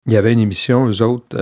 Il y avait une émission, eux autres,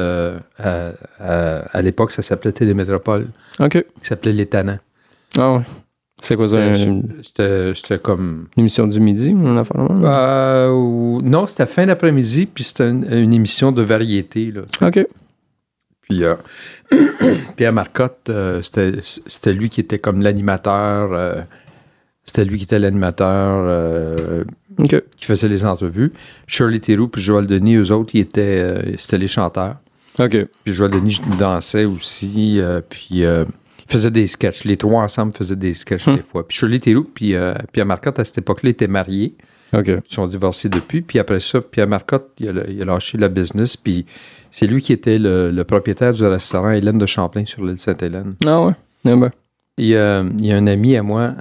à l'époque, ça s'appelait Télémétropole. OK. Qui s'appelait Les Tannants. Ah ouais. C'est quoi ça? C'était comme... Une émission du midi ou une affaire? Non, c'était fin d'après-midi, puis c'était une émission de variété. Là. OK. Puis Pierre Marcotte, c'était lui qui était comme l'animateur. C'était lui qui était l'animateur qui faisait les entrevues. Shirley Theroux puis Joël Denis, eux autres, c'était les chanteurs. OK. Puis Joël Denis dansait aussi, puis ils faisaient des sketchs. Les trois ensemble faisaient des sketchs des fois. Puis Shirley Theroux puis Pierre Marcotte, à cette époque-là, étaient mariés. OK. Ils sont divorcés depuis. Puis après ça, Pierre Marcotte, il a lâché la business. Puis c'est lui qui était le propriétaire du restaurant Hélène de Champlain sur l'île Sainte-Hélène. Ah ouais? Ah ben. Il y a un ami à moi,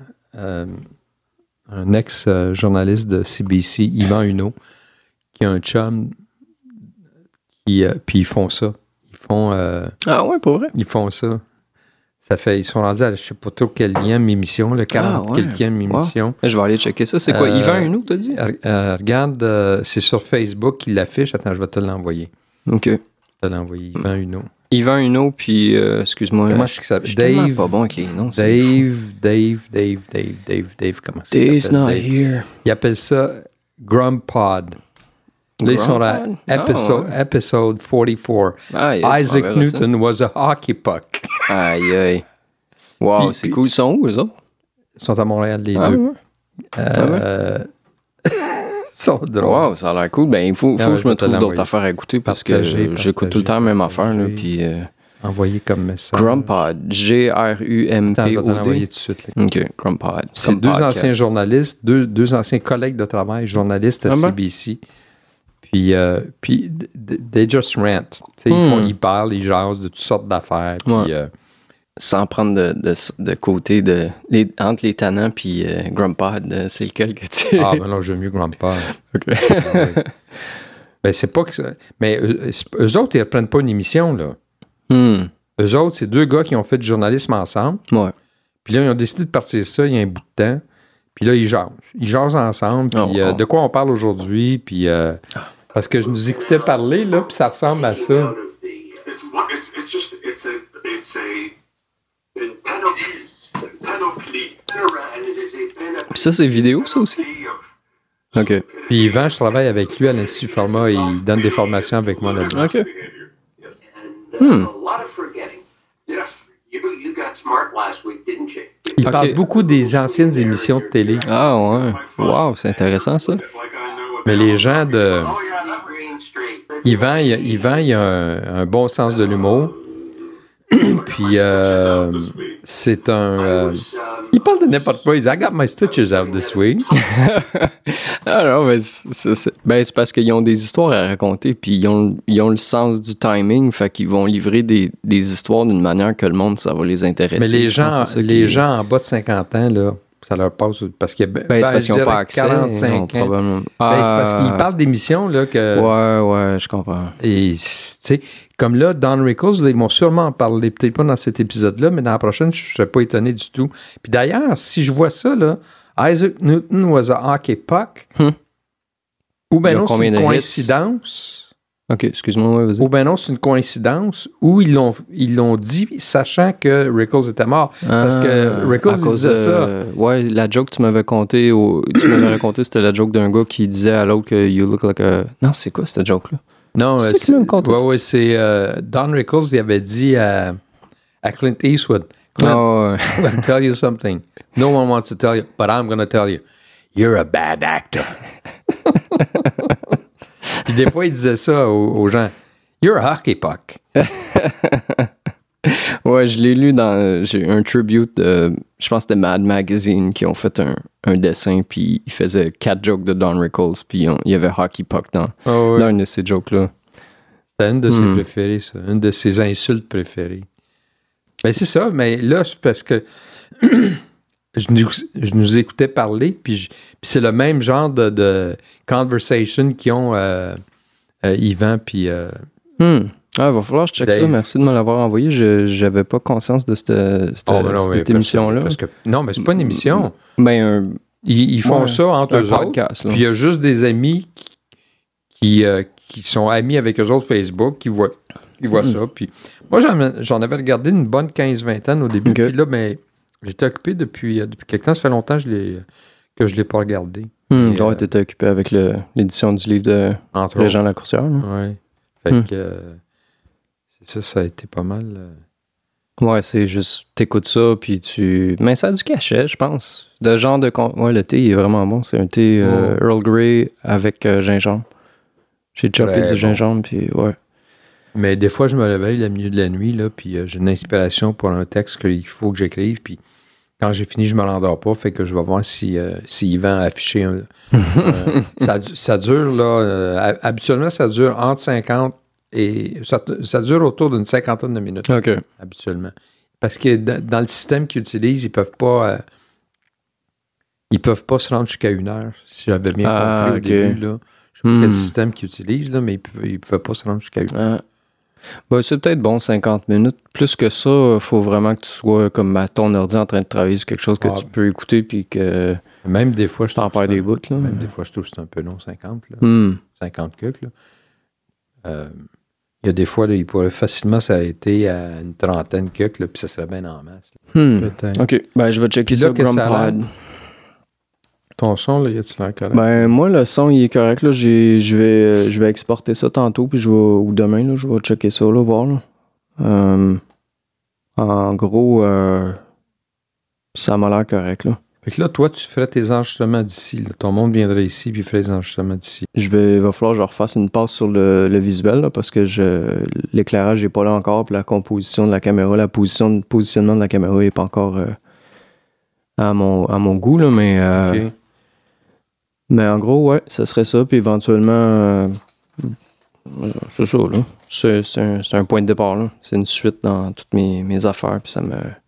un ex-journaliste de CBC, Yvan Huneau, qui a un chum, puis ils font ça. Ah ouais, pour vrai? Ils font ça. Ils sont rendus à je sais pas trop quelle émission, le 40 quelquième émission. Wow. Je vais aller checker ça. C'est quoi, Yvan Huneau, t'as dit? Regarde, c'est sur Facebook qu'il l'affiche. Attends, je vais te l'envoyer. OK. Je vais te l'envoyer, Yvan Huneau. Yvan Huneau, puis, excuse-moi. Comment est-ce qu'il s'appelle? Dave. Pas bon avec les noms. Dave, comment ça s'appelle? Dave's not here. Il appelle ça Grumpod. Là, ils sont à episode 44. Isaac Newton was a hockey puck. Aïe, aïe. Wow, c'est cool. Ils sont où, eux autres? Ils sont à Montréal, les deux. Ouais. Ils sont drôles. Wow, ça a l'air cool. Ben, il faut que je me trouve d'autres affaires à écouter parce que j'écoute tout le temps la même affaire. Là, puis, envoyé comme message. Grumpod. G-R-U-M-P-O-D. Attends, je vais te l'envoyer tout de suite. Là. OK, Grumpod. C'est deux anciens journalistes, deux anciens collègues de travail, journalistes à CBC. Puis they just rant. Ils parlent, ils jasent de toutes sortes d'affaires. Puis, sans prendre de côté entre les Tannants puis Grumpod, c'est lequel que tu... Ah, ben non, j'aime mieux Grumpod. OK. Ben, c'est pas que ça... Mais eux autres, ils ne reprennent pas une émission, là. Eux autres, c'est deux gars qui ont fait du journalisme ensemble. Ouais. Puis là, ils ont décidé de partir ça il y a un bout de temps. Puis là, ils jasent. Ils jasent ensemble. Puis de quoi on parle aujourd'hui. Puis... parce que je nous écoutais parler, là, puis ça ressemble à ça. Puis ça, c'est vidéo, ça aussi? OK. Puis Yvan, je travaille avec lui à l'Institut Format et il donne des formations avec moi là-dedans. OK. Il parle beaucoup des anciennes émissions de télé. Ah ouais. Wow, c'est intéressant, ça. Mais les gens de... Yvan, il a un bon sens de l'humour. Puis, c'est un... il parle de n'importe quoi. Il dit « I got my stitches out this week. » Ah non, mais c'est parce qu'ils ont des histoires à raconter, puis ils ont le sens du timing, fait qu'ils vont livrer des histoires d'une manière que le monde, ça va les intéresser. Mais les gens en bas de 50 ans, là, ça leur passe parce qu'ils n'ont pas accès. 45 ans. Probablement. C'est parce qu'ils parlent d'émissions là, que... Ouais, je comprends. Et, tu sais, comme là, Don Rickles, là, ils m'ont sûrement en parlé, peut-être pas dans cet épisode-là, mais dans la prochaine, je ne serais pas étonné du tout. Puis d'ailleurs, si je vois ça, là, Isaac Newton was a hockey puck, ou bien non, c'est une coïncidence... OK, excuse-moi, vas-y. Ou bien non, c'est une coïncidence, ou ils l'ont dit sachant que Rickles était mort. Parce que Rickles disait ça. Ouais, la joke que tu m'avais raconté, c'était la joke d'un gars qui disait à l'autre que you look like a... Non, c'est quoi cette joke-là? Non, c'est Don Rickles, il avait dit à Clint Eastwood, Clint, I'm going to tell you something. No one wants to tell you, but I'm going to tell you. You're a bad actor. Puis des fois, il disait ça aux gens. You're a hockey puck. Ouais, je l'ai lu dans un tribute de, je pense que c'était Mad Magazine qui ont fait un dessin, puis ils faisaient 4 jokes de Don Rickles, puis il y avait hockey puck dans une de ces jokes-là. C'était une de ses préférées, ça. Une de ses insultes préférées. Ben, c'est ça, mais là, c'est parce que je nous écoutais parler, puis c'est le même genre de conversation qu'ils ont Yvan, puis... Ah, il va falloir que je check ça. Merci de me l'avoir envoyé. Je n'avais pas conscience de cette émission-là. Non, mais c'est pas une émission. Ben, ils font ça entre eux autres. Puis il y a juste des amis qui qui sont amis avec eux autres Facebook, qui voient ça. Puis moi, j'en avais regardé une bonne 15-20 ans au début. Puis là, ben, j'étais occupé depuis quelque temps. Ça fait longtemps que je ne l'ai pas regardé. Tu étais occupé avec l'édition du livre de Régent Lacourseur. Oui. Fait que ça a été pas mal. Ouais, c'est juste, t'écoutes ça, puis mais ça a du cachet, je pense. De genre de... Ouais, le thé, il est vraiment bon. C'est un thé Earl Grey avec gingembre. J'ai choppé du gingembre, puis ouais. Mais des fois, je me réveille au milieu de la nuit, là, puis j'ai une inspiration pour un texte qu'il faut que j'écrive, puis quand j'ai fini, je me l'endors pas, fait que je vais voir si Yvan a affiché un... ça dure, là... habituellement, ça dure entre 50 et... Ça dure autour d'une 50aine de minutes. OK. Habituellement. Parce que dans le système qu'ils utilisent, ils peuvent pas se rendre jusqu'à 1 heure. Si j'avais bien compris au début, là. Je sais pas quel système qu'ils utilisent, là, mais ils ne peuvent pas se rendre jusqu'à 1 heure. Ben, c'est peut-être bon, 50 minutes. Plus que ça, il faut vraiment que tu sois comme à ton ordi en train de travailler sur quelque chose que tu peux écouter puis que... Même des fois, je t'en perds des bouts, là. Même des fois, je trouve que c'est un peu long, 50, là. 50 cucs, là. Il y a des fois, là, il pourrait facilement s'arrêter à une trentaine cucs, là, puis ça serait bien en masse. OK. Ben, je vais checker ça, GrumPod. Ton son, là, y a-t-il l'air correct? Ben, moi, le son, il est correct, là. Je vais exporter ça tantôt, puis ou demain, là, je vais checker ça, là, voir, là. En gros, ça m'a l'air correct, là. Fait que là, toi, tu ferais tes enregistrements d'ici, là. Ton monde viendrait ici, puis ferait les enregistrements d'ici. Il va falloir que je refasse une passe sur le visuel, là, parce que l'éclairage n'est pas là encore, puis la composition de la caméra, le positionnement de la caméra n'est pas encore à mon goût, là, mais... OK. Mais en gros, ouais, ça serait ça. Puis éventuellement, c'est ça, là. C'est un point de départ, là. C'est une suite dans toutes mes affaires. Puis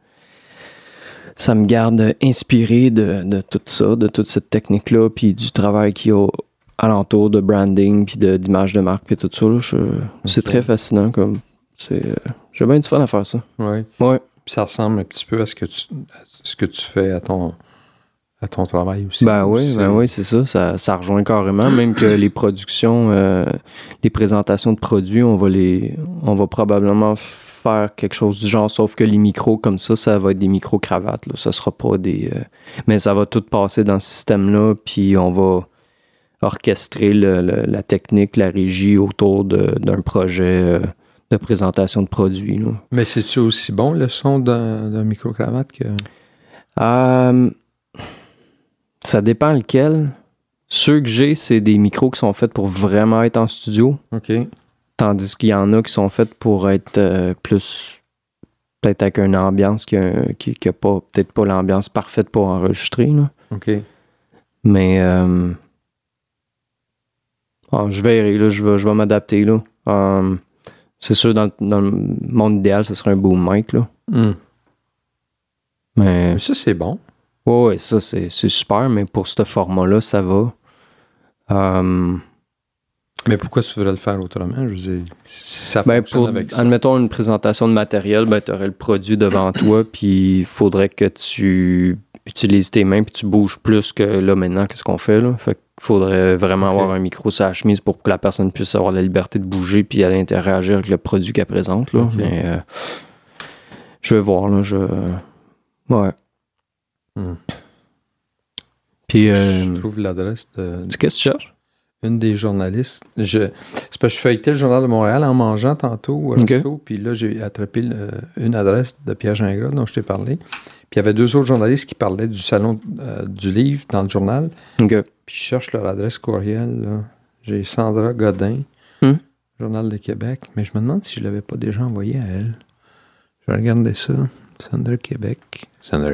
ça me garde inspiré de tout ça, de toute cette technique-là, puis du travail qu'il y a alentour de branding, puis d'image de marque, puis tout ça, là. C'est très fascinant, comme... J'ai bien du fun à faire ça. Ouais. Puis ça ressemble un petit peu à ce que tu fais à ton travail aussi. Ben oui, c'est ça. Ça rejoint carrément. Même que les productions, les présentations de produits, on va probablement faire quelque chose du genre, sauf que les micros comme ça va être des micro-cravates. Là. Ça sera pas des... mais ça va tout passer dans ce système-là, puis on va orchestrer la technique, la régie autour d'un projet de présentation de produits. Là. Mais c'est-tu aussi bon, le son d'un micro-cravate que... Ça dépend lequel. Ceux que j'ai, c'est des micros qui sont faits pour vraiment être en studio. OK. Tandis qu'il y en a qui sont faits pour être plus... Peut-être avec une ambiance qui a pas... Peut-être pas l'ambiance parfaite pour enregistrer. Là. OK. Mais... je verrai, là. Je vais m'adapter, là. C'est sûr, dans le monde idéal, ce serait un boom mic, là. Mais ça, c'est bon. Oui, ça, c'est super, mais pour ce format-là, ça va. Mais pourquoi tu voudrais le faire autrement? Je veux dire, si ça fonctionne avec ça. Admettons une présentation de matériel, tu aurais le produit devant toi, puis il faudrait que tu utilises tes mains, puis tu bouges plus que là, maintenant, qu'est-ce qu'on fait, là? Fait qu'il faudrait vraiment avoir un micro sur la chemise pour que la personne puisse avoir la liberté de bouger, puis aller interagir avec le produit qu'elle présente, là. Mais je vais voir, là, ouais. Puis, je trouve l'adresse de... Qu'est-ce que tu cherches? Une des journalistes. C'est parce que je feuilletais le Journal de Montréal en mangeant tantôt au resto, puis là, j'ai attrapé une adresse de Pierre Gingras dont je t'ai parlé. Puis il y avait 2 autres journalistes qui parlaient du salon du livre dans le journal. Okay. Puis je cherche leur adresse courriel. Là. J'ai Sandra Godin, Journal de Québec, mais je me demande si je ne l'avais pas déjà envoyé à elle. Je vais regarder ça. Sandra Québec. Sandra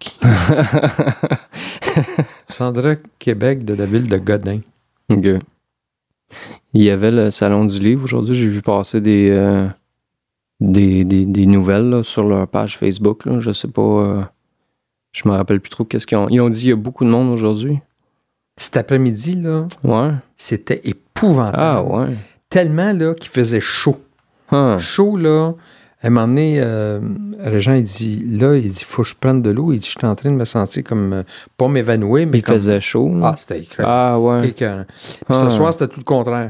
Québec de la ville de Godin. OK. Il y avait le Salon du livre aujourd'hui. J'ai vu passer des nouvelles là, sur leur page Facebook. Là. Je sais pas. Je me rappelle plus trop qu'est-ce qu'ils ont. Ils ont dit qu'il y a beaucoup de monde aujourd'hui. Cet après-midi, là, c'était épouvantable. Ah ouais. Tellement là qu'il faisait chaud. Chaud, là. À un moment donné, Régent, il dit, faut que je prenne de l'eau. Il dit, je suis en train de me sentir comme, pas m'évanouir, mais il faisait chaud. Ah, c'était écœurant. Ah, ouais. Écœurant. Puis ce soir, c'était tout le contraire.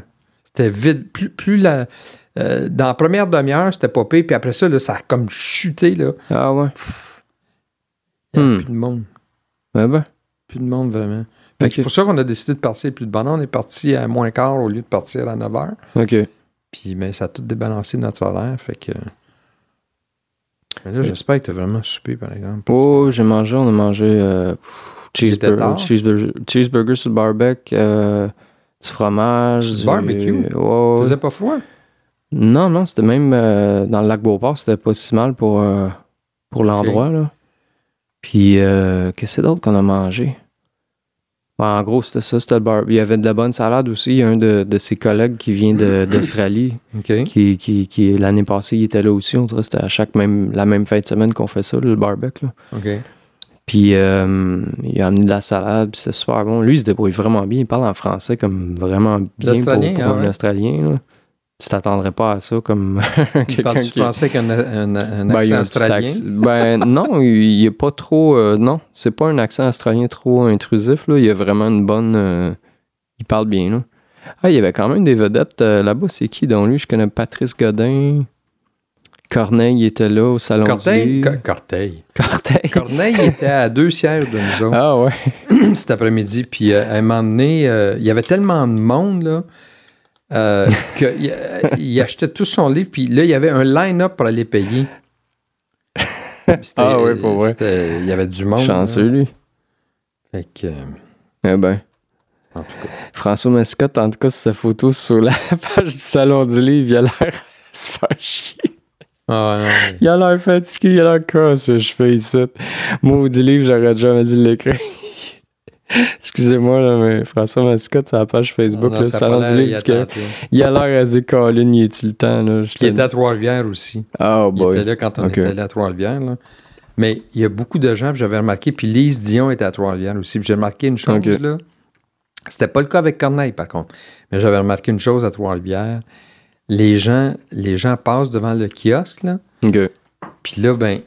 C'était vide. Dans la première demi-heure, c'était pas pire, puis après ça, là, ça a comme chuté, là. Ah ouais? Il n'y a plus de monde. Ben. Plus de monde, vraiment. Fait que c'est pour ça qu'on a décidé de partir plus de bonheur. On est parti à moins quart au lieu de partir à 9 h. OK. Puis, mais ça a tout débalancé notre horaire, fait que... Mais là, j'espère que tu as vraiment soupé, par exemple. Oh, on a mangé cheeseburger sur le barbecue, du fromage. Sur le barbecue? Ouais. Faisait pas froid? Non, c'était même dans le lac Beauport, c'était pas si mal pour l'endroit, Okay. là. Puis, qu'est-ce d'autre qu'on a mangé? En gros, c'était ça, c'était le barbecue. Il y avait de la bonne salade aussi. Il y a un de ses collègues qui vient d'Australie, OK. qui l'année passée, il était là aussi. On dirait que c'était la même fin de semaine qu'on fait ça, le barbecue, là. OK. Puis il a amené de la salade, puis c'était super bon. Lui, il se débrouille vraiment bien. Il parle en français comme vraiment bien pour un Australien, là. Tu t'attendrais pas à ça comme quelqu'un parle du français avec un accent australien? Non, il est pas trop... non, c'est pas un accent australien trop intrusif, là. Il a vraiment une bonne... il parle bien, là. Ah, il y avait quand même des vedettes là-bas. C'est qui, donc, lui? Je connais Patrice Godin. Corneille était là au Salon du Livre. Corneille était à 2 sièges de nous autres. Ah ouais? Cet après-midi. Puis à un moment donné, il y avait tellement de monde, là, qu'il achetait tout son livre. Puis là, il y avait un line-up pour aller payer. Ah ouais, pour vrai. Il y avait du monde. Chanceux, là. lui. Fait que... Eh ben. En tout cas. François Mascotte, en tout cas, sur sa photo sur la page du Salon du Livre, il a l'air à se faire chier. Ah non. Il a l'air fatigué, il a l'air cassé, je fais ici. Maudit livre, j'aurais jamais dû l'écrire. Excusez-moi, là, mais François Mascotte, sur la page Facebook, le Salon du Livre du Québec. Il a l'air à se dire, Colin, il est-tu le temps, là? Il était à Trois-Rivières aussi. Oh boy. Il était là quand on était allé à Trois-Rivières, là. Mais il y a beaucoup de gens, puis j'avais remarqué, puis Lise Dion était à Trois-Rivières aussi. Puis j'ai remarqué une chose, là. C'était pas le cas avec Corneille, par contre. Mais j'avais remarqué une chose à Trois-Rivières. Les gens passent devant le kiosque, là. OK. Puis là, ben,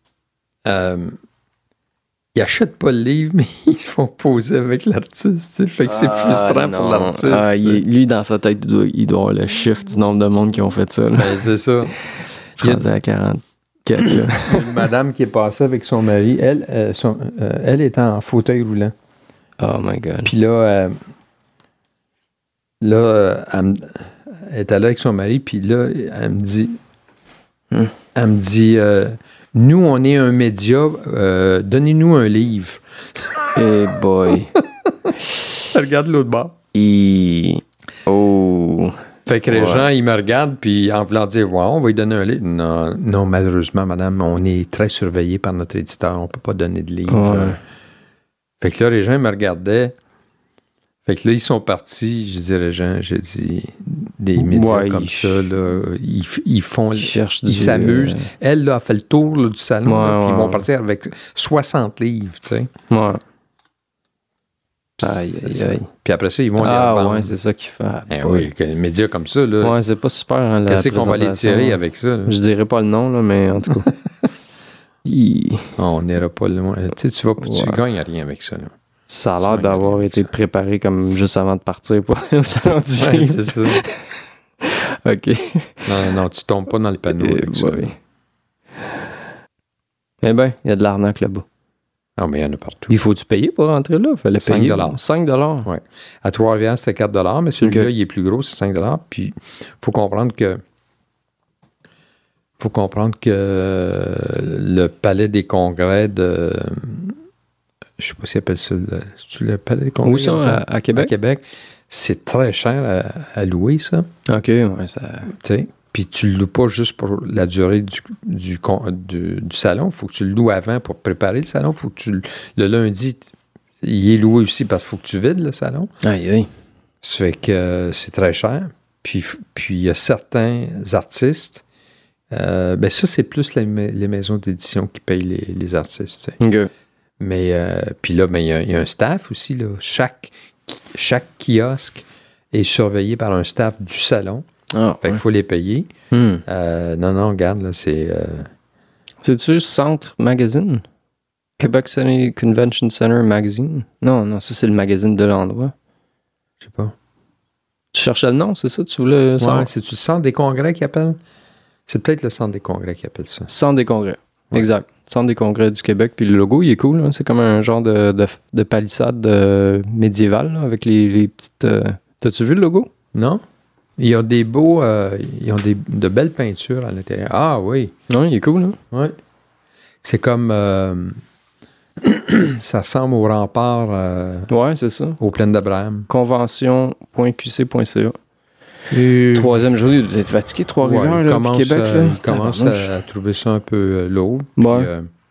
ils achètent pas le livre, mais ils se font poser avec l'artiste, tu sais. Fait que c'est frustrant pour l'artiste. Lui, dans sa tête, il doit avoir le chiffre du nombre de monde qui ont fait ça, là. Ben, c'est ça. Je suis rendu à 44, là. Une madame qui est passée avec son mari, elle était en fauteuil roulant. Oh my God. Puis là, elle était là avec son mari, puis là, elle me dit, nous, on est un média, donnez-nous un livre. Hey boy. Regarde l'autre bord. Oh. Fait que les gens, ils me regardent, puis en voulant dire, ouais, on va lui donner un livre. Non, malheureusement, madame, on est très surveillé par notre éditeur, on peut pas donner de livre. Ouais. Fait que là, les gens me regardaient. Fait que là, ils sont partis. Je dis aux gens, j'ai dit, des médias comme ça, là, ils font... Ils s'amusent. Elle, là, a fait le tour là, du salon, là, puis ils vont partir avec 60 livres, tu sais. Ouais. Aïe. Puis après ça, ils vont les revendre. Ah ouais, c'est ça qu'il fait. Oui, les médias comme ça, là... Ouais, c'est pas super, hein, qu'est-ce qu'on va les tirer avec ça, là? Je dirais pas le nom, là, mais en tout cas... On n'ira pas loin. Tu sais, tu gagnes rien avec ça, là. Ça a l'air d'avoir été préparé comme juste avant de partir pour au Salon du Livre. Ouais, c'est ça. OK. Non, tu tombes pas dans le panneau avec ça. Eh bien, il y a de l'arnaque là-bas. Non, mais il y en a partout. Il faut-tu payer pour rentrer là? Fallait payer 5 $. Oui. À Trois-Rivières, c'était 4 $, mais celui-là, il est plus gros, c'est 5 $. Puis, il faut comprendre que le Palais des Congrès de... Je sais pas s'ils appellent ça le Palais des Congrès. Où ça, à Québec? À Québec. C'est très cher à louer, ça. OK, ouais, ça... Tu sais, puis tu le loues pas juste pour la durée du salon. Il faut que tu le loues avant pour préparer le salon. Faut que le lundi, il est loué aussi parce qu'il faut que tu vides le salon. Aïe. Ça fait que c'est très cher. Puis il y a certains artistes... ben ça, c'est plus les maisons d'édition qui payent les artistes. OK. Mais puis là, il y a un staff aussi. Là. Chaque kiosque est surveillé par un staff du salon. Fait qu'il faut les payer. Non, regarde, là, c'est... C'est-tu Centre Magazine? Québec City Convention Center Magazine? Non, ça, c'est le magazine de l'endroit. Je sais pas. Tu cherchais le nom, c'est ça? Tu voulais savoir? Ouais, c'est-tu le centre des congrès qu'ils appellent? C'est peut-être le centre des congrès qui appelle ça. Centre des congrès. Ouais. Exact. Centre des congrès du Québec. Puis le logo, il est cool. Hein? C'est comme un genre de palissade médiévale là, avec les petites... T'as-tu vu le logo? Non? Ils ont des beaux... ils ont de belles peintures à l'intérieur. Ah oui. Non, il est cool. Hein? Oui. C'est comme... ça ressemble au rempart Ouais, c'est ça. aux plaines d'Abraham. Convention.qc.ca. Et... Troisième journée, vous êtes fatigué, Trois-Rivières, ouais, là, puis Québec, là? il commence à trouver ça un peu lourd. Ouais.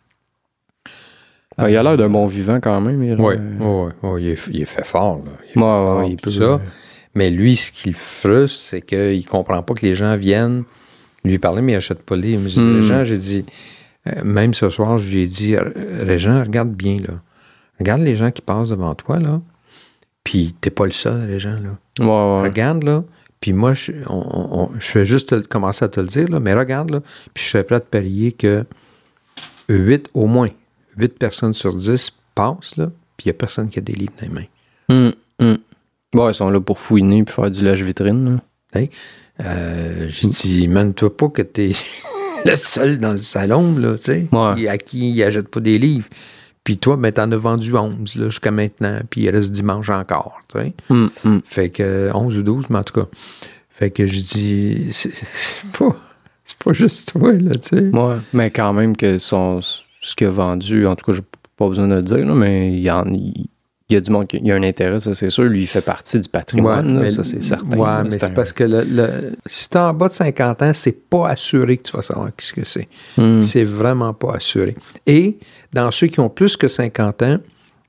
Puis, il a l'air d'un bon vivant quand même. Oui, il est fait fort. Là. Il est fait fort, il peut ça. Mais lui, ce qui le frustre, c'est qu'il ne comprend pas que les gens viennent lui parler, mais il n'achète pas les livres. Les gens, j'ai dit, même ce soir, je lui ai dit, Régent, regarde bien, là. Regarde les gens qui passent devant toi, là. Puis t'es pas le seul, les gens, là. Ouais. Regarde, là. Puis moi, je fais juste commencer à te le dire, là, mais regarde, là. Puis je serais prêt à te parier que au moins 8 personnes sur 10 passent, là, puis il n'y a personne qui a des livres dans les mains. Ouais, ils sont là pour fouiner puis faire du lèche-vitrine. Hey, j'ai dit, mène-toi pas que t'es le seul dans le salon, là, tu sais, à qui il n'achète pas des livres. Puis toi, ben, t'en as vendu 11 là, jusqu'à maintenant, puis il reste dimanche encore, tu sais. Fait que 11 ou 12, mais en tout cas. Fait que je dis, c'est pas juste toi, là, tu sais. Ouais, mais quand même que ce qu'il a vendu, en tout cas, j'ai pas besoin de le dire, là, mais il y a du monde qui a un intérêt, ça c'est sûr. Lui, il fait partie du patrimoine, là, ça c'est certain. Ouais, là, mais c'est parce que si t'es en bas de 50 ans, c'est pas assuré que tu vas savoir ce que c'est. C'est vraiment pas assuré. Et dans ceux qui ont plus que 50 ans,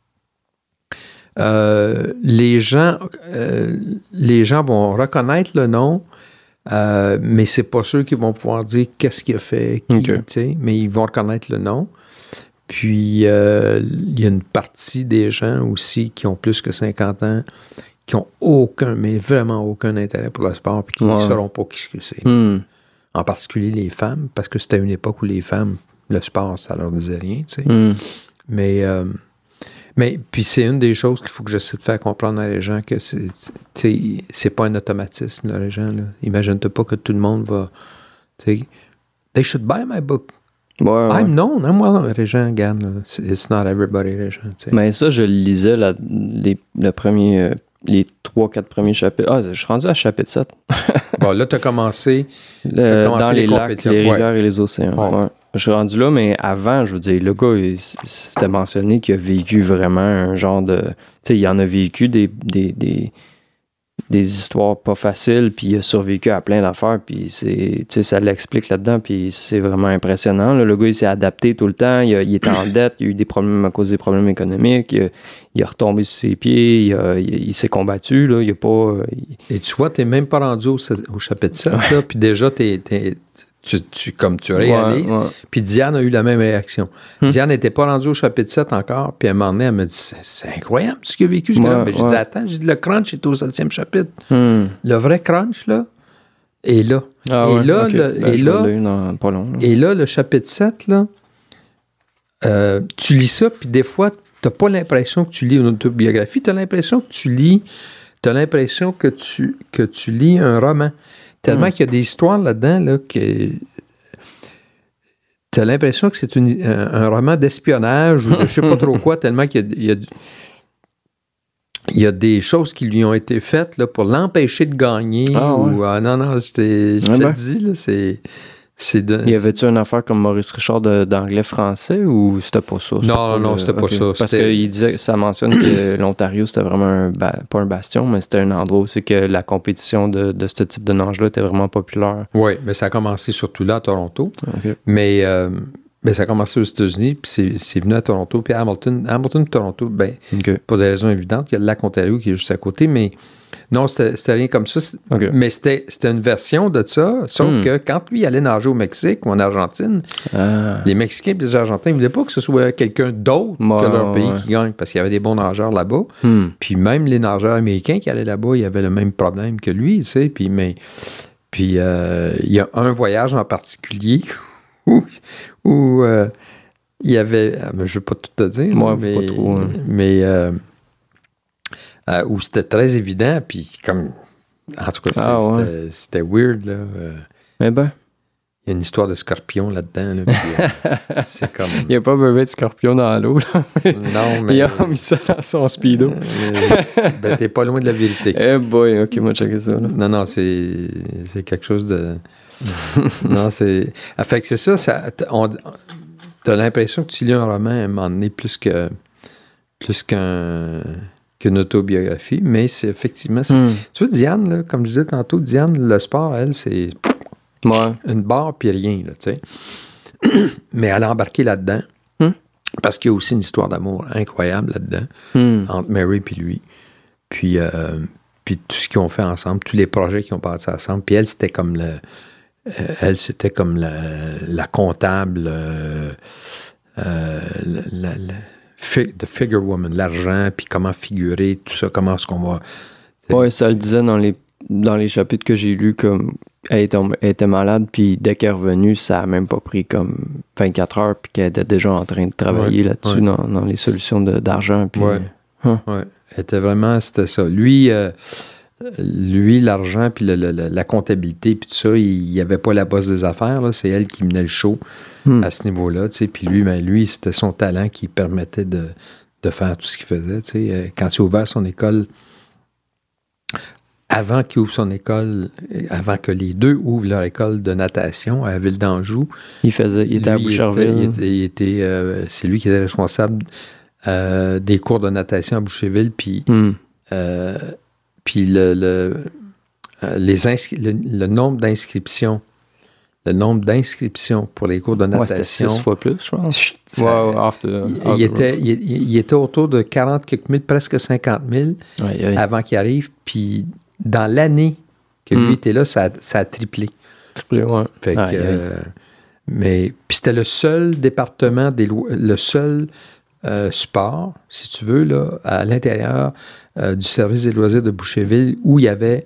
les gens vont reconnaître le nom, mais c'est pas ceux qui vont pouvoir dire qu'est-ce qu'il a fait, mais ils vont reconnaître le nom. Puis, il y a une partie des gens aussi qui ont plus que 50 ans, qui ont mais vraiment aucun intérêt pour le sport, puis qui ne sauront pas ce que c'est. En particulier les femmes, parce que c'était une époque où les femmes, le sport, ça leur disait rien, tu sais. Mais puis c'est une des choses qu'il faut que j'essaie de faire comprendre à les gens, que c'est pas un automatisme, là, les gens. Là. Imagine-toi pas que tout le monde va... They should buy my book. Ouais. I'm known. Régent, regarde, it's not everybody, Régent. Mais ça, je lisais les 3-4 premiers chapitres. Ah, je suis rendu à chapitre 7. Bon, là, tu as commencé dans les lacs, les rivières et les océans. Ouais. Je suis rendu là, mais avant, je veux dire, le gars, c'était mentionné qu'il a vécu vraiment un genre de... Tu sais, il en a vécu des histoires pas faciles, puis il a survécu à plein d'affaires, puis ça l'explique là-dedans, puis c'est vraiment impressionnant. Là. Le gars, il s'est adapté tout le temps, il était en dette, il a eu des problèmes à cause des problèmes économiques, il est retombé sur ses pieds, il s'est combattu, là, il a pas... Et tu vois, t'es même pas rendu au chapitre 7, là, puis déjà, comme tu réalises. Puis Diane a eu la même réaction. Diane n'était pas rendue au chapitre 7 encore, puis à un moment donné, elle me dit, c'est incroyable ce qu'il a vécu, ce gars-là. Mais j'ai dit, attends, le crunch est au 7e chapitre. Le vrai crunch, là, est là. Et là, le chapitre 7, là, tu lis ça, puis des fois, t'as pas l'impression que tu lis une autobiographie, t'as l'impression que tu lis un roman. Tellement qu'il y a des histoires là-dedans, là, que tu as l'impression que c'est un roman d'espionnage ou de je sais pas trop quoi, tellement qu'il y a des choses qui lui ont été faites là, pour l'empêcher de gagner. Je te dis, là, c'est Y avait-tu une affaire comme Maurice Richard d'anglais-français ou c'était pas ça? Non, c'était pas ça. Parce qu'il disait, ça mentionne que l'Ontario, c'était vraiment pas un bastion, mais c'était un endroit où c'est que la compétition de ce type de nage-là était vraiment populaire. Oui, mais ça a commencé surtout là, à Toronto. Mais ça a commencé aux États-Unis, puis c'est venu à Toronto, puis à Hamilton et Toronto, pour des raisons évidentes. Il y a le lac Ontario qui est juste à côté, mais non, c'était rien comme ça. Mais c'était une version de ça, sauf que quand lui allait nager au Mexique ou en Argentine, les Mexicains et les Argentins ne voulaient pas que ce soit quelqu'un d'autre que leur pays qui gagne, parce qu'il y avait des bons nageurs là-bas. Puis même les nageurs américains qui allaient là-bas, ils avaient le même problème que lui, tu sais. Puis il y a un voyage en particulier où il y avait... je ne veux pas tout te dire, mais où c'était très évident, puis comme En tout cas, c'était weird, là. Eh ben. Il y a une histoire de scorpion là-dedans. Là, puis, c'est comme... Il n'y a pas besoin de scorpion dans l'eau. Là. Non, mais... Il a mis ça dans son speedo. Ben, t'es pas loin de la vérité. Eh boy, ok, moi, checker ça. Là. Non, c'est quelque chose de... Non, c'est... Fait que c'est ça t'as l'impression que tu lis un roman à un moment donné plus qu'une autobiographie, mais c'est effectivement... Tu vois, Diane, là, comme je disais tantôt, Diane, le sport, elle, c'est... Ouais. Une barre puis rien, là, tu sais. Mais elle a embarqué là-dedans parce qu'il y a aussi une histoire d'amour incroyable là-dedans entre Mary et lui. Puis tout ce qu'ils ont fait ensemble, tous les projets qu'ils ont passés ensemble. Puis elle, c'était comme la comptable, the figure woman, l'argent, puis comment figurer, tout ça, comment est-ce qu'on va... Oui, ça le disait dans les chapitres que j'ai lus, comme elle était malade, puis dès qu'elle est revenue, ça a même pas pris comme 24 heures, puis qu'elle était déjà en train de travailler là-dessus dans les solutions d'argent. Puis, c'était ça. Lui, l'argent, puis la comptabilité, puis tout ça, il n'y avait pas la bosse des affaires, là, c'est elle qui menait le show à ce niveau-là, tu sais, puis lui, c'était son talent qui permettait de faire tout ce qu'il faisait, tu sais. Quand il a ouvert son école... Avant qu'il ouvre son école, avant que les deux ouvrent leur école de natation à Ville d'Anjou. Il était à Boucherville. C'est lui qui était responsable des cours de natation à Boucherville. Puis le nombre d'inscriptions. Le nombre d'inscriptions pour les cours de natation. C'était 6 fois plus, je pense. Il était autour de 40 quelques mille, presque 50 000 avant qu'il arrive. Puis dans l'année que lui était là, ça a triplé. Triplé, ouais. Fait que, mais puis c'était le seul département, le seul sport, si tu veux, là, à l'intérieur du service des loisirs de Boucherville où il y avait...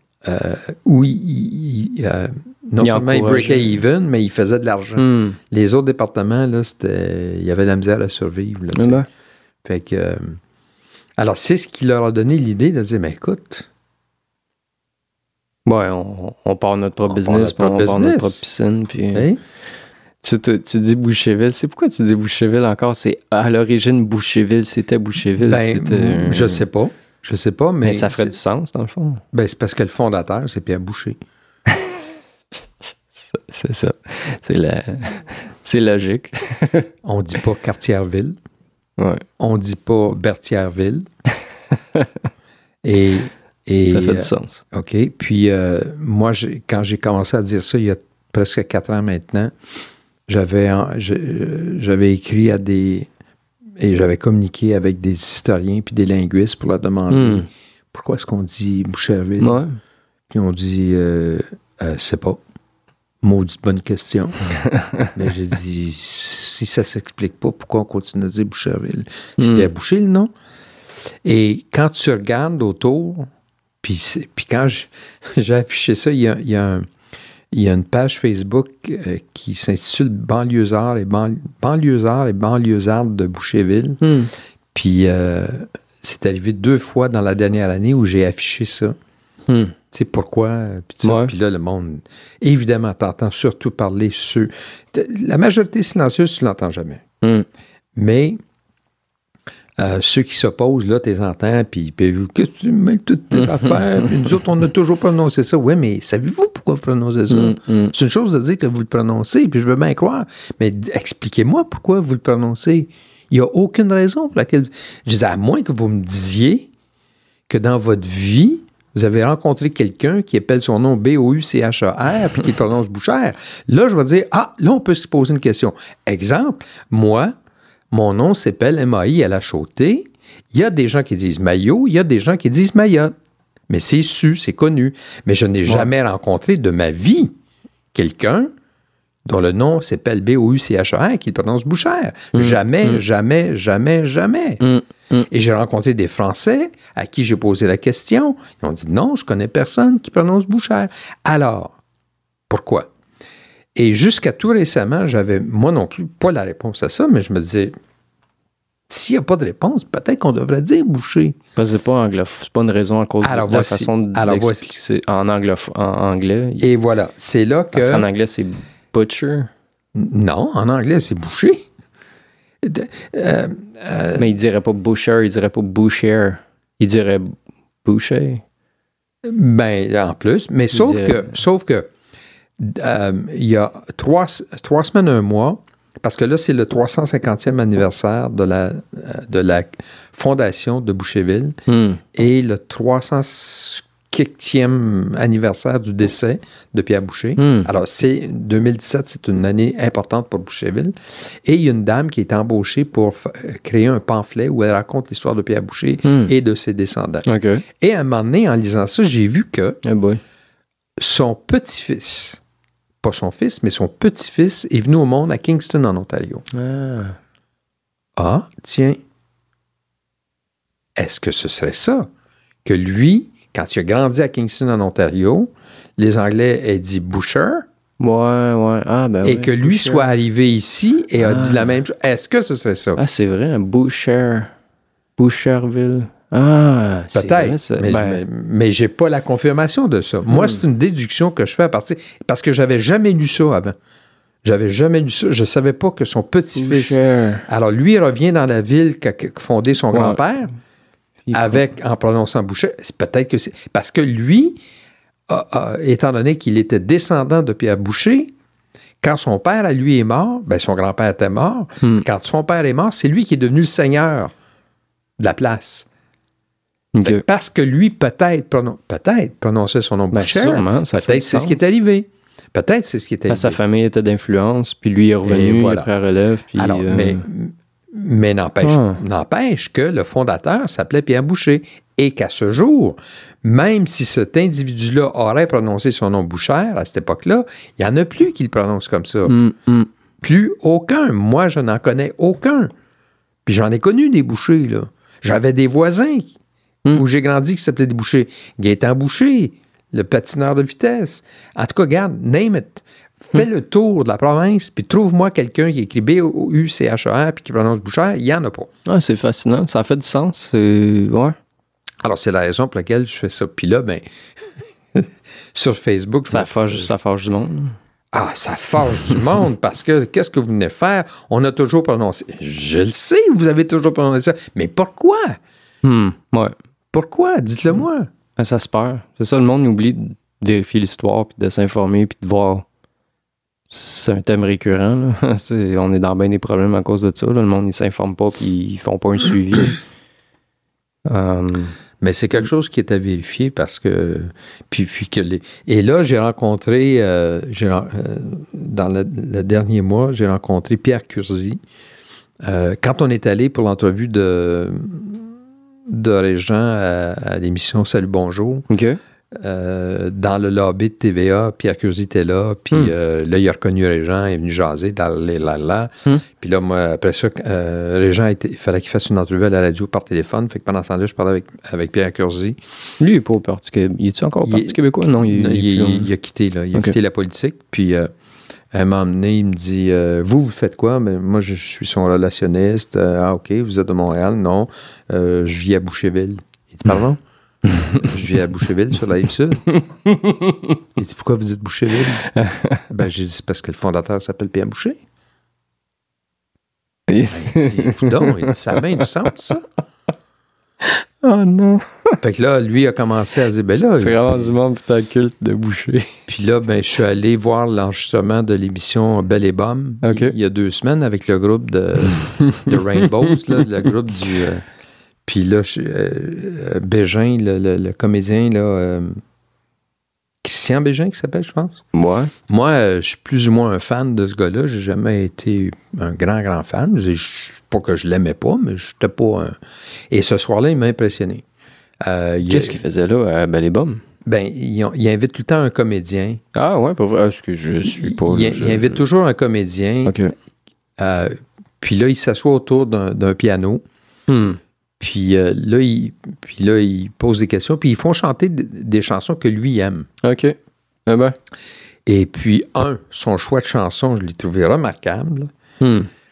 non seulement il breakait even, mais il faisait de l'argent. Les autres départements, là, il y avait de la misère à survivre. Là, fait que... alors, c'est ce qui leur a donné l'idée de dire, mais écoute... Ouais, on part notre propre business, on part notre propre piscine, puis... Hey? Tu dis Boucherville. C'est pourquoi tu dis Boucherville encore? C'est à l'origine Boucherville, c'était Boucherville. Je sais pas. Je sais pas, mais ça ferait du sens, dans le fond. Ben, c'est parce que le fondateur, c'est Pierre Boucher. C'est ça. C'est logique. On dit pas Cartierville. Ouais. On dit pas Berthierville. Et ça fait du sens. OK. Puis, moi, quand j'ai commencé à dire ça, il y a presque 4 ans maintenant, j'avais écrit et j'avais communiqué avec des historiens puis des linguistes pour leur demander pourquoi est-ce qu'on dit Boucherville. Ouais. Puis on dit, c'est pas. Maudite bonne question. Mais j'ai dit, si ça s'explique pas, pourquoi on continue à dire Boucherville? C'est Pierre Boucher, le nom. Et quand tu regardes autour, puis quand j'ai affiché ça, il y a une page Facebook qui s'intitule Banlieusards et banlieusardes de Boucherville. Puis c'est arrivé 2 fois dans la dernière année où j'ai affiché ça. Tu sais pourquoi? Puis là, le monde... Évidemment, t'entends surtout parler la majorité silencieuse, tu l'entends jamais. Mais ceux qui s'opposent, là, tu les entends, puis qu'est-ce que tu mets toutes tes affaires? Puis nous autres, on a toujours prononcé ça. Oui, mais savez-vous pourquoi vous prononcez ça? C'est une chose de dire que vous le prononcez, puis je veux bien croire. Mais expliquez-moi pourquoi vous le prononcez. Il n'y a aucune raison pour laquelle... Je disais, à moins que vous me disiez que dans votre vie, vous avez rencontré quelqu'un qui appelle son nom Boucher puis qui prononce Boucher. Là, je vais dire, là, on peut se poser une question. Exemple, moi, mon nom s'appelle M-A-I à la Chauté. Il y a des gens qui disent Maillot, il y a des gens qui disent Mayotte. Mais c'est c'est connu. Mais je n'ai jamais rencontré de ma vie quelqu'un dont le nom s'appelle Boucher qui prononce Boucher. Jamais. Et j'ai rencontré des Français à qui j'ai posé la question. Ils ont dit non, je connais personne qui prononce Boucher. Alors, pourquoi? Et jusqu'à tout récemment, j'avais, moi non plus, pas la réponse à ça, mais je me disais, C'est S'il n'y a pas de réponse, peut-être qu'on devrait dire boucher. c'est pas anglophone. C'est pas une raison à cause de la façon d'expliquer. C'est en anglais. Et voilà, c'est là que... Parce qu'en anglais, c'est butcher. Non, en anglais, c'est boucher. Mais il dirait pas butcher, il dirait pas boucher. Il dirait boucher. Ben, en plus. Mais sauf que il y a trois semaines, un mois, parce que là, c'est le 350e anniversaire de la fondation de Boucherville et le 300e anniversaire du décès de Pierre Boucher. Alors, 2017, c'est une année importante pour Boucherville. Et il y a une dame qui est embauchée pour créer un pamphlet où elle raconte l'histoire de Pierre Boucher et de ses descendants. Okay. Et à un moment donné, en lisant ça, j'ai vu que boy. son petit-fils, pas son fils, mais son petit-fils est venu au monde à Kingston, en Ontario. Ah, tiens. Est-ce que ce serait ça? Que lui, quand il a grandi à Kingston, en Ontario, les Anglais aient dit Boucher. Ouais. Ah, ben et que lui Boucher soit arrivé ici et a dit la même chose. Est-ce que ce serait ça? Ah, c'est vrai, Boucherville. Ah, peut-être, vrai, mais j'ai pas la confirmation de ça. Moi, c'est une déduction que je fais à partir... Parce que j'avais jamais lu ça avant. J'avais jamais lu ça. Je savais pas que son petit-fils... Boucher. Alors, lui, il revient dans la ville qu'a fondé son grand-père en prononçant Boucher. Peut-être que c'est... Parce que lui, étant donné qu'il était descendant de Pierre Boucher, quand son père, à lui, est mort, ben son grand-père était mort. Quand son père est mort, c'est lui qui est devenu le seigneur de la place. Okay. Parce que lui, peut-être prononçait son nom Boucher. Peut-être c'est ce qui est arrivé. Peut-être c'est ce qui est arrivé. Sa famille était d'influence, puis lui est revenu après relève. Puis, alors, mais n'empêche que le fondateur s'appelait Pierre Boucher et qu'à ce jour, même si cet individu-là aurait prononcé son nom Boucher à cette époque-là, il n'y en a plus qui le prononcent comme ça. Plus aucun. Moi, je n'en connais aucun. Puis j'en ai connu des bouchers, là. J'avais des voisins où j'ai grandi qui s'appelaient des bouchers. Gaétan Boucher, le patineur de vitesse. En tout cas, regarde, name it. Fais le tour de la province, puis trouve-moi quelqu'un qui écrit B-O-U-C-H-E-R puis qui prononce Boucher. Il n'y en a pas. Ah, c'est fascinant. Ça fait du sens. Ouais. Alors, c'est la raison pour laquelle je fais ça. Puis là, ben, sur Facebook... Ça fâche du monde. Ah, ça fâche du monde parce que qu'est-ce que vous venez faire? On a toujours prononcé. Je le sais, vous avez toujours prononcé ça. Mais pourquoi? Ouais. Pourquoi? Dites-le moi. Ça se perd. C'est ça, le monde oublie de vérifier l'histoire, puis de s'informer, puis de voir. C'est un thème récurrent. Là. On est dans bien des problèmes à cause de ça. Là. Le monde, ils s'informe pas, puis ils font pas un suivi. Mais c'est quelque chose qui est à vérifier parce que... Et là, j'ai rencontré, dans le dernier mois, j'ai rencontré Pierre Curzi. Quand on est allé pour l'entrevue de Régent à l'émission Salut Bonjour, dans le lobby de TVA, Pierre Curzi était là, puis là, il a reconnu Régent, il est venu jaser, puis là, moi, après ça, Régent, il fallait qu'il fasse une entrevue à la radio par téléphone, fait que pendant ce temps-là, je parlais avec Pierre Curzi. Lui, il n'est pas au Parti québécois. Il est-tu encore au Parti québécois? Non, il a quitté, là. Il a quitté la politique, puis... elle m'a emmené, il me dit vous faites quoi? Ben, moi, je suis son relationniste. OK, vous êtes de Montréal? Non. Je vis à Boucherville. Il dit pardon? Je vis à Boucherville, sur la Rive-Sud. Il dit pourquoi vous êtes Boucherville? Ben, j'ai dit c'est parce que le fondateur s'appelle Pierre Boucher. Ben, il dit écoute, il dit ça a bien du sens, ça. Oh non! Fait que là, lui a commencé à dire, ben là... C'est vraiment du monde putain culte de Boucher. Puis là, ben, je suis allé voir l'enregistrement de l'émission Belle et Bomme il y a 2 semaines avec le groupe de Rainbows, là, le groupe du... puis là, Bégin, le comédien, là... Christian Bégin, qui s'appelle, je pense. Ouais. Moi, je suis plus ou moins un fan de ce gars-là. J'ai jamais été un grand fan. Pas que je l'aimais pas, mais je n'étais pas un... Et ce soir-là, il m'a impressionné. Qu'est-ce qu'il faisait là à Belle et Bomme? Ben, il invite tout le temps un comédien. Ah ouais, pas vrai. Est-ce que je suis pas... Il invite toujours un comédien. OK. Puis là, il s'assoit autour d'un piano. Puis là, il pose des questions, puis ils font chanter des chansons que lui aime. OK. Eh ben. Et puis, son choix de chansons, je l'ai trouvé remarquable.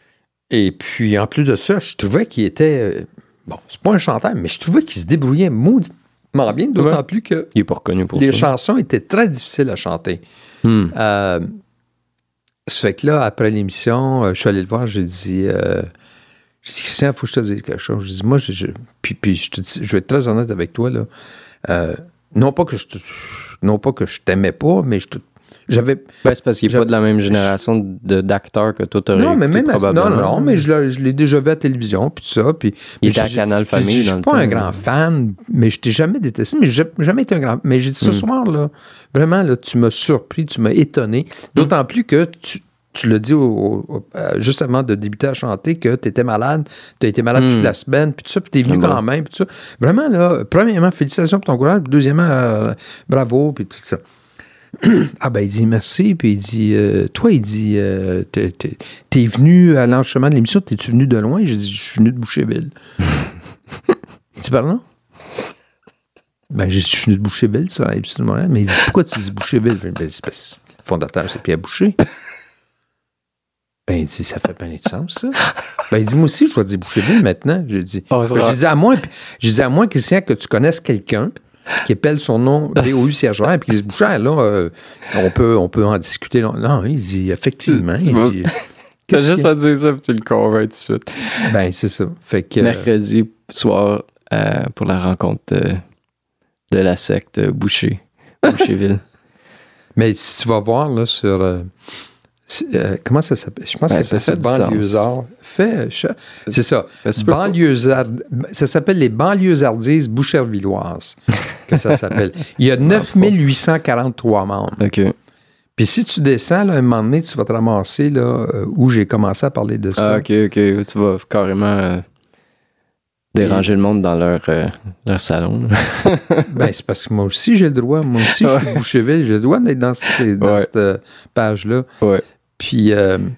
Et puis, en plus de ça, je trouvais qu'il était... bon, c'est pas un chanteur, mais je trouvais qu'il se débrouillait mauditement bien, d'autant plus que il est pas reconnu pour les ça. chansons étaient très difficiles à chanter. Ça fait que là, après l'émission, je suis allé le voir, j'ai dit... Christian, il faut que je te dise quelque chose. Je dis, moi, puis je vais être très honnête avec toi, là. Non pas que je t'aimais pas, mais j'avais... Ben, c'est parce qu'il n'est pas de la même génération d'acteurs que toi, t'aurais non, mais écouté, même probablement. non, mais je l'ai déjà vu à la télévision, puis tout ça. Puis, il était à Canal Famille je dans suis le pas temps. un grand fan, mais je t'ai jamais détesté, mais j'ai jamais été un grand... Mais j'ai dit ce soir, là, vraiment, là, tu m'as surpris, tu m'as étonné, d'autant plus que tu l'as dit juste avant de débuter à chanter que tu étais malade, tu as été malade toute la semaine, puis tout ça, puis tu es venu quand même, puis tout ça. Vraiment, là, premièrement, félicitations pour ton courage, puis deuxièmement, bravo, puis tout ça. Ah ben, il dit merci, puis il dit, toi, il dit, t'es venu à l'enregistrement de l'émission, t'es-tu venu de loin? J'ai dit, je suis venu de Boucherville. Il dit, pardon? Ben, je suis venu de Boucherville, ça arrive sur le moment. Mais il dit, pourquoi tu dis Boucherville? Ben, c'est parce que le fondateur, c'est Pierre Boucher. Ben, il dit, ça fait bien de sens, ça. Ben, il dit, moi aussi, je dois dire Boucherville maintenant. J'ai dit, à moins, Christian, que tu connaisses quelqu'un qui appelle son nom B-O-U-C-H-R, puis qui dit Boucher, là, on peut en discuter. Non, il dit, effectivement. T'as juste à dire ça, puis tu le convaincs tout de suite. Ben, c'est ça. Fait que, mercredi soir, pour la rencontre de la secte Boucherville. Mais si tu vas voir, là, sur... comment ça s'appelle? Je pense que ça s'appelle Banlieusard. C'est ça. Ça s'appelle les Banlieusardises bouchervilloises, que ça s'appelle. Il y a 9843 membres. OK. Puis si tu descends, là, un moment donné, tu vas te ramasser là, où j'ai commencé à parler de ça. Ah, OK. Tu vas carrément déranger le monde dans leur salon. Ben, c'est parce que moi aussi, j'ai le droit. Moi aussi, je suis de Boucherville. J'ai le droit d'être dans cette page-là. Ouais. Puis,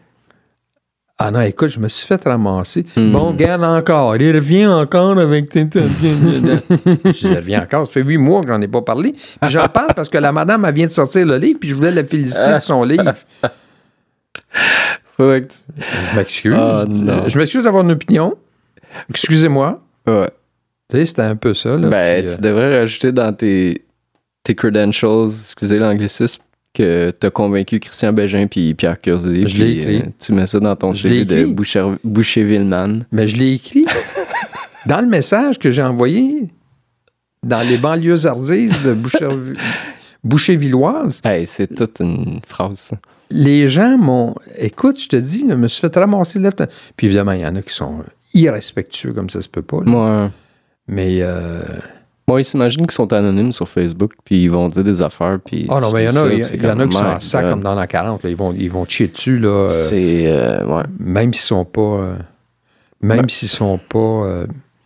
ah non, écoute, je me suis fait ramasser. Bon, regarde encore. Il revient encore avec tes... Je reviens encore. Ça fait 8 mois que j'en ai pas parlé. Puis j'en parle parce que la madame, elle vient de sortir le livre, puis je voulais la féliciter de son livre. Je m'excuse. Oh, non. Je m'excuse d'avoir une opinion. Excusez-moi. Ouais. Tu sais, c'était un peu ça. Là, ben, puis, tu devrais rajouter dans tes credentials, excusez l'anglicisme, que t'as convaincu Christian Bégin puis Pierre Curzi. Je l'ai écrit. Tu mets ça dans ton CV de Boucherville-man. Mais je l'ai écrit dans le message que j'ai envoyé dans les banlieusardises de Bouchervilloise. Hey, c'est toute une phrase, ça. Les gens m'ont... Écoute, je te dis, je me suis fait ramasser là. Puis évidemment, il y en a qui sont irrespectueux comme ça se peut pas. Là. Moi... Mais... Moi, ils s'imaginent qu'ils sont anonymes sur Facebook, puis ils vont dire des affaires, puis... Ah non, mais il y en a qui sont en sac comme dans la 40. Là. Ils vont chier dessus, là. C'est... ouais. Même s'ils sont pas... s'ils sont pas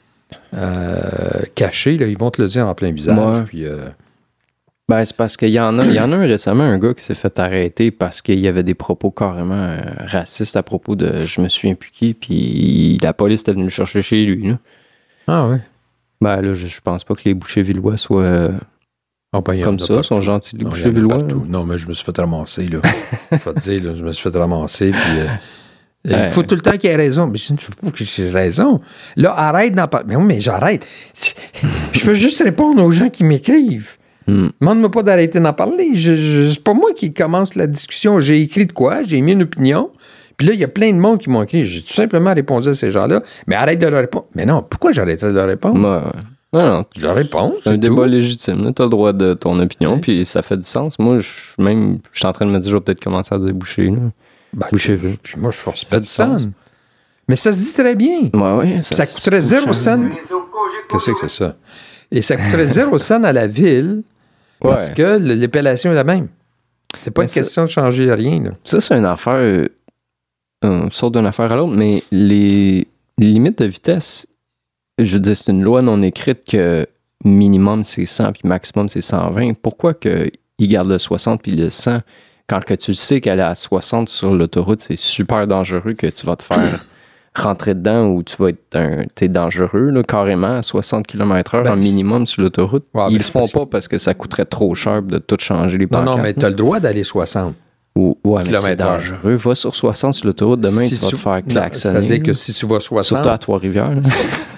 cachés, là, ils vont te le dire en plein visage. Ouais. Puis, ben, c'est parce qu'il y en a un récemment, un gars qui s'est fait arrêter parce qu'il y avait des propos carrément racistes à propos de je me souviens plus qui, puis la police était venue le chercher chez lui. Là. Ah ouais. Ben là, je pense pas que les Bouchervillois soient comme ça, sont gentils les Bouchervillois. Non, mais je me suis fait ramasser, là. Je vais te dire, là, je me suis fait ramasser, puis... il faut tout le temps qu'il ait raison. Mais je ne veux pas que j'ai raison. Là, arrête d'en parler. Mais oui, mais j'arrête. Je veux juste répondre aux gens qui m'écrivent. Demande-moi pas d'arrêter d'en parler. C'est pas moi qui commence la discussion. J'ai écrit de quoi? J'ai mis une opinion. Puis là, il y a plein de monde qui m'ont écrit. J'ai tout simplement répondu à ces gens-là. Mais arrête de leur répondre. Mais non, pourquoi j'arrêterais de leur répondre? Non, je leur réponds. C'est un débat légitime. Tu as le droit de ton opinion, puis ça fait du sens. Moi, je suis en train de me dire, je vais peut-être commencer à dire Boucher. Là. Ben, Boucher. Puis moi, je force pas de sens. Mais ça se dit très bien. Ouais, ça coûterait 0 cent. Qu'est-ce que c'est ça? Et ça coûterait 0 cent à la ville parce que l'épellation est la même. C'est pas une question de changer rien. Là. Ça, c'est une affaire... on sort d'une affaire à l'autre, mais les limites de vitesse, je veux dire, c'est une loi non écrite que minimum c'est 100 puis maximum c'est 120. Pourquoi qu'ils gardent le 60 puis le 100 quand que tu sais qu'elle est à 60 sur l'autoroute, c'est super dangereux que tu vas te faire rentrer dedans ou tu vas être t'es dangereux là, carrément à 60 km/h en minimum sur l'autoroute. Ils le font pas parce que ça coûterait trop cher de tout changer les pancartes. Non, mais tu as le droit d'aller 60. Ouais, mais c'est kilomètres heure. dangereux. Va sur 60 sur l'autoroute, demain, Si tu vas te faire klaxonner. C'est-à-dire que si tu vas 60... Surtout à Trois-Rivières. Là.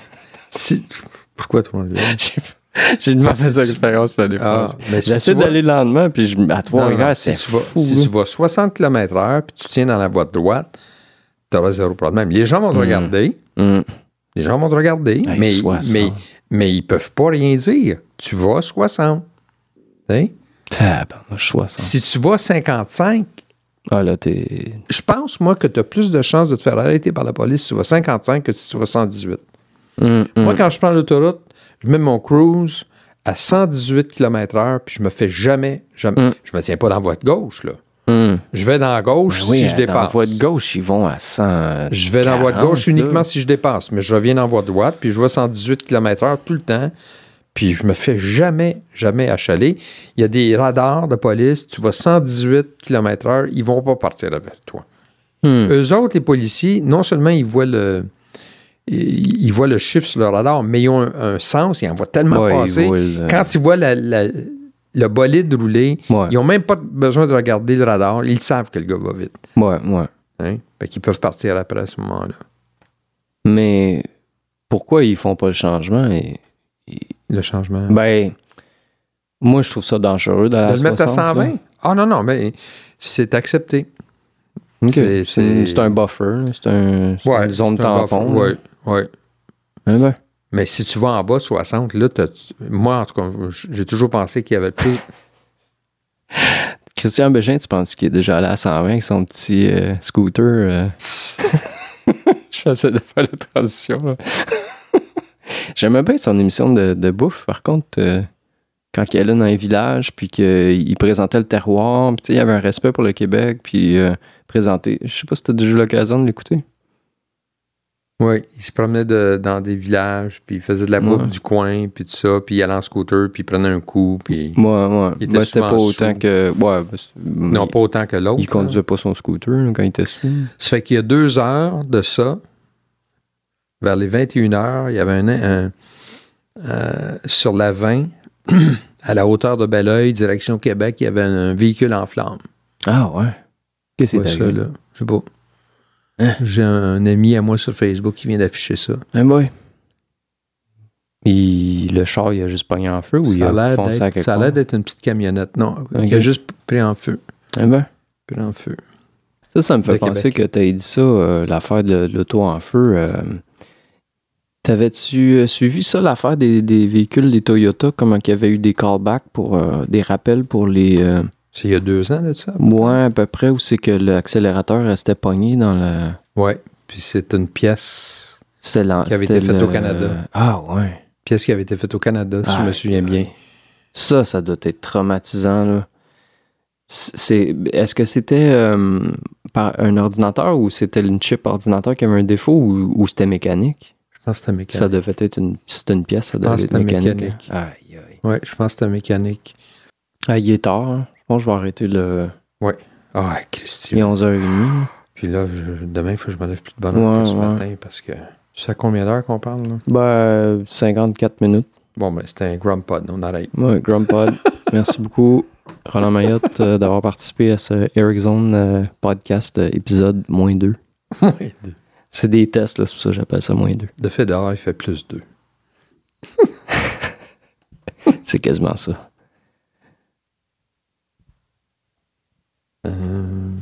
Pourquoi Trois-Rivières? J'ai une mauvaise expérience l'année passée. J'essaie d'aller lentement, puis à Trois-Rivières, c'est fou. Si tu vas 60 km/h, puis tu tiens dans la voie de droite, tu auras zéro problème. Les gens vont te regarder. Les gens vont te regarder, mais ils peuvent pas rien dire. Tu vas 60. Hein? 60. Si tu vas 55, là, t'es... je pense, moi, que tu as plus de chances de te faire arrêter par la police si tu vas 55 que si tu vas 118. Moi, quand je prends l'autoroute, je mets mon cruise à 118 km/h, puis je me fais jamais... Je me tiens pas dans la voie de gauche, là. Je vais dans la gauche si je dépasse. Dans la voie de gauche, ils vont à 100. Je vais dans la voie de gauche uniquement si je dépasse, mais je reviens dans la voie de droite, puis je vais 118 km/h tout le temps, puis je me fais jamais achaler. Il y a des radars de police, tu vas 118 km/h, ils vont pas partir avec toi. Eux autres, les policiers, non seulement ils voient le chiffre sur le radar, mais ils ont un sens, ils en voient tellement passer. Quand ils voient le bolide rouler, ils n'ont même pas besoin de regarder le radar. Ils savent que le gars va vite. Hein? Fait qu'ils peuvent partir après à ce moment-là. Mais pourquoi ils font pas le changement? Le changement? Moi, je trouve ça dangereux de le mettre à 120? Là. Ah non, mais c'est accepté. Okay. C'est un buffer. C'est une zone tampon. Oui. Mais si tu vas en bas de 60, là, moi, en tout cas, j'ai toujours pensé qu'il y avait plus... Christian Bégin, tu penses qu'il est déjà allé à 120 avec son petit scooter? J'essaie de faire la transition. Là. J'aimais bien son émission de bouffe, par contre, quand il allait dans les villages, puis qu'il présentait le terroir, puis il y avait un respect pour le Québec, puis présenté... Je sais pas si tu as déjà eu l'occasion de l'écouter. Oui, il se promenait dans des villages, puis il faisait de la bouffe du coin, puis tout ça, puis il allait en scooter, puis il prenait un coup, puis... Il était c'était pas autant que... non, pas autant que l'autre. Il conduisait pas son scooter là, quand il était sous. Ça fait qu'il y a 2 heures de ça, vers les 21h, il y avait sur la 20, à la hauteur de Belleuil, direction Québec, il y avait un véhicule en flammes. Ah ouais? Qu'est-ce que c'est ça, là? Je sais pas. Hein? J'ai un ami à moi sur Facebook qui vient d'afficher ça. Le char, il a juste pogné en feu ou il a foncé à quelque part? Ça a l'air d'être une petite camionnette. Non, il a juste pris en feu. Pris en feu. Ça me fait penser que tu as dit ça, l'affaire de l'auto en feu. T'avais-tu suivi ça, l'affaire des véhicules, des Toyota, comment il y avait eu des callbacks pour des rappels pour les... C'est il y a 2 ans, là, ça? Ouais, à peu près, où c'est que l'accélérateur restait pogné dans le... Ouais, puis c'est une pièce qui avait été faite au Canada. Ah, ouais. Pièce qui avait été faite au Canada, si je me souviens bien. Ça doit être traumatisant, là. Est-ce que c'était par un ordinateur ou c'était une chip ordinateur qui avait un défaut ou c'était mécanique? Je pense que c'était mécanique. Ça devait être c'était une pièce, ça devait être mécanique. Aïe. Ouais, je pense que c'était mécanique. Il est tard, hein. Je pense que je vais arrêter le... Ouais. Ah, Christy. Il est 11h30. Puis là, demain, il faut que je me lève plus de bonne heure que ce matin parce que... Tu sais à combien d'heures qu'on parle, là? 54 minutes. Bon, c'était un Grumpod, on arrête. Ouais, Grumpod. Merci beaucoup, Roland Mayotte, d'avoir participé à ce Eric Zone podcast épisode -2. -2. C'est des tests, là, c'est pour ça que j'appelle ça -2. De fait, dehors, il fait +2. C'est quasiment ça.